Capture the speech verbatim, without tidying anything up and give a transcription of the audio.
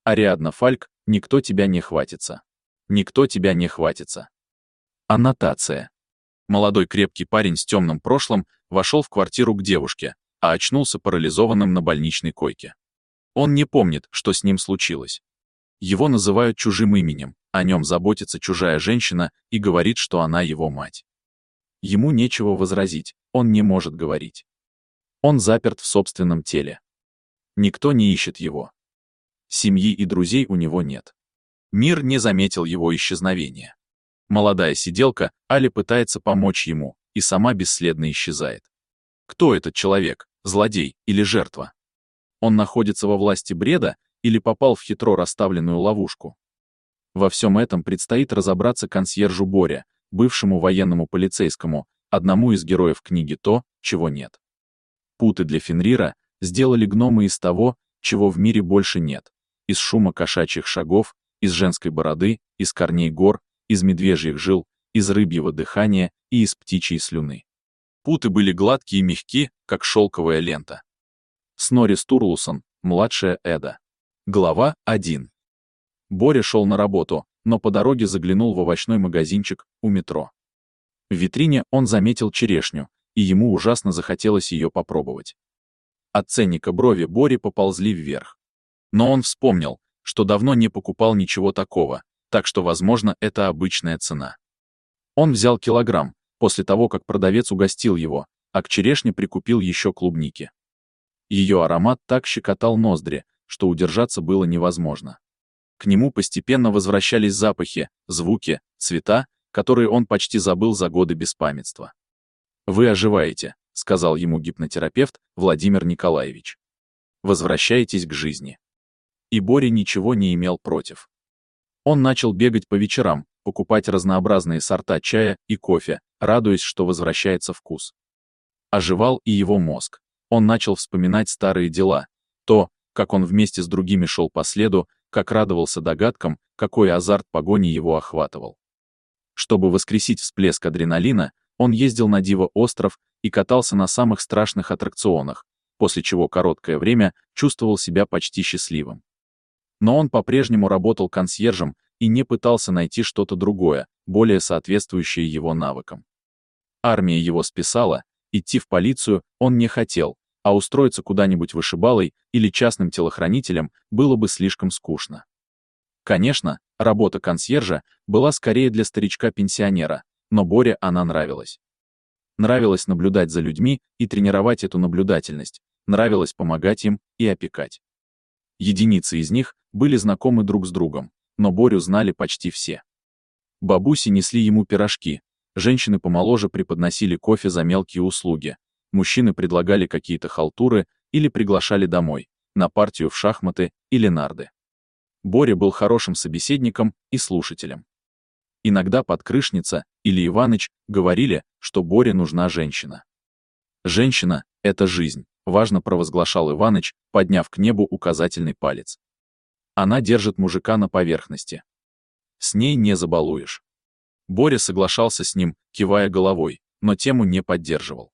Ариадна Фальк, никто тебя не хватится. Никто тебя не хватится. Аннотация. Молодой крепкий парень с темным прошлым вошел в квартиру к девушке, а очнулся парализованным на больничной койке. Он не помнит, что с ним случилось. Его называют чужим именем, о нем заботится чужая женщина и говорит, что она его мать. Ему нечего возразить, он не может говорить. Он заперт в собственном теле. Никто не ищет его. Семьи и друзей у него нет. Мир не заметил его исчезновения. Молодая сиделка Али пытается помочь ему, и сама бесследно исчезает. Кто этот человек, злодей или жертва? Он находится во власти бреда или попал в хитро расставленную ловушку? Во всем этом предстоит разобраться консьержу Боре, бывшему военному полицейскому, одному из героев книги «То, чего нет». Путы для Фенрира сделали гномы из того, чего в мире больше нет. Из шума кошачьих шагов, из женской бороды, из корней гор, из медвежьих жил, из рыбьего дыхания и из птичьей слюны. Путы были гладкие и мягки, как шелковая лента. Снорри Стурлусон, младшая Эда. Глава один. Боря шел на работу, но по дороге заглянул в овощной магазинчик у метро. В витрине он заметил черешню, и ему ужасно захотелось ее попробовать. От ценника брови Бори поползли вверх. Но он вспомнил, что давно не покупал ничего такого, так что, возможно, это обычная цена. Он взял килограмм, после того, как продавец угостил его, а к черешне прикупил еще клубники. Ее аромат так щекотал ноздри, что удержаться было невозможно. К нему постепенно возвращались запахи, звуки, цвета, которые он почти забыл за годы беспамятства. «Вы оживаете», — сказал ему гипнотерапевт Владимир Николаевич. «Возвращаетесь к жизни». И Боря ничего не имел против. Он начал бегать по вечерам, покупать разнообразные сорта чая и кофе, радуясь, что возвращается вкус. Оживал и его мозг. Он начал вспоминать старые дела, то, как он вместе с другими шел по следу, как радовался догадкам, какой азарт погони его охватывал. Чтобы воскресить всплеск адреналина, он ездил на Диво-остров и катался на самых страшных аттракционах, после чего короткое время чувствовал себя почти счастливым. Но он по-прежнему работал консьержем и не пытался найти что-то другое, более соответствующее его навыкам. Армия его списала, идти в полицию он не хотел, а устроиться куда-нибудь вышибалой или частным телохранителем было бы слишком скучно. Конечно, работа консьержа была скорее для старичка-пенсионера, но Боре она нравилась. Нравилось наблюдать за людьми и тренировать эту наблюдательность, нравилось помогать им и опекать. Единицы из них были знакомы друг с другом, но Борю знали почти все. Бабуси несли ему пирожки, женщины помоложе преподносили кофе за мелкие услуги, мужчины предлагали какие-то халтуры или приглашали домой, на партию в шахматы или нарды. Боря был хорошим собеседником и слушателем. Иногда подкрышница или Иваныч говорили, что Боре нужна женщина. «Женщина — это жизнь», — важно провозглашал Иваныч, подняв к небу указательный палец. «Она держит мужика на поверхности. С ней не забалуешь». Боря соглашался с ним, кивая головой, но тему не поддерживал.